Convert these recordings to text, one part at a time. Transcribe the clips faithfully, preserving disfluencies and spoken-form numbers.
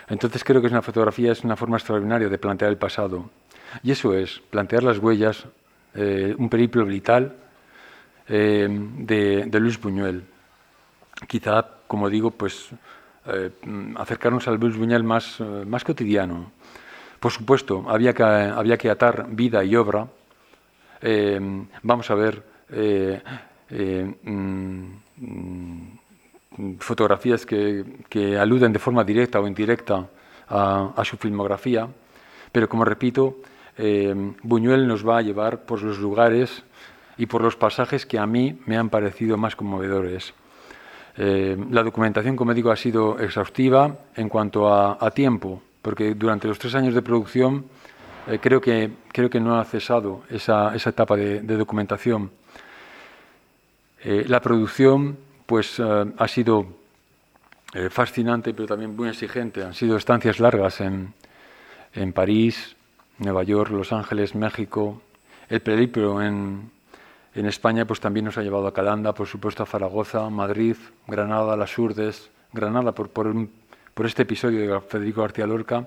Entonces creo que es una fotografía, es una forma extraordinaria de plantear el pasado. Y eso es, plantear las huellas, eh, un periplo vital eh, de, de Luis Buñuel. Quizá, como digo, pues eh, acercarnos al Luis Buñuel más, eh, más cotidiano. Por supuesto, había que, había que atar vida y obra. Eh, vamos a ver eh, eh, mm, fotografías que, que aluden de forma directa o indirecta a, a su filmografía, pero como repito, eh, Buñuel nos va a llevar por los lugares y por los pasajes que a mí me han parecido más conmovedores. Eh, la documentación, como digo, ha sido exhaustiva en cuanto a, a tiempo, porque durante los tres años de producción eh, creo que, creo que no ha cesado esa, esa etapa de, de documentación. Eh, la producción pues uh, ha sido eh, fascinante, pero también muy exigente. Han sido estancias largas en, en París, Nueva York, Los Ángeles, México. El periplo en, en España pues también nos ha llevado a Calanda, por supuesto a Zaragoza, Madrid, Granada, Las Hurdes, Granada por, por, un, por este episodio de Federico García Lorca.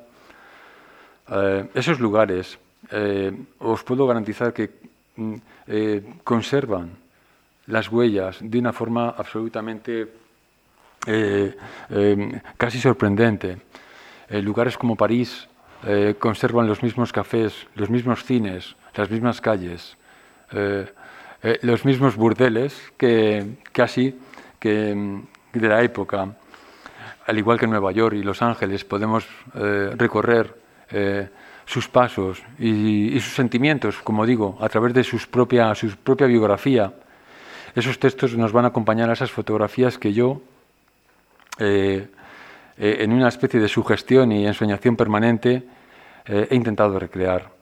Eh, esos lugares eh, os puedo garantizar que eh, conservan las huellas de una forma absolutamente eh, eh, casi sorprendente. Eh, lugares como París eh, conservan los mismos cafés, los mismos cines, las mismas calles, eh, eh, los mismos burdeles que casi que de la época. Al igual que en Nueva York y Los Ángeles podemos eh, recorrer eh, sus pasos y, y sus sentimientos, como digo, a través de sus propia, su propia biografía. Esos textos nos van a acompañar a esas fotografías que yo, eh, eh, en una especie de sugestión y ensoñación permanente, eh, he intentado recrear.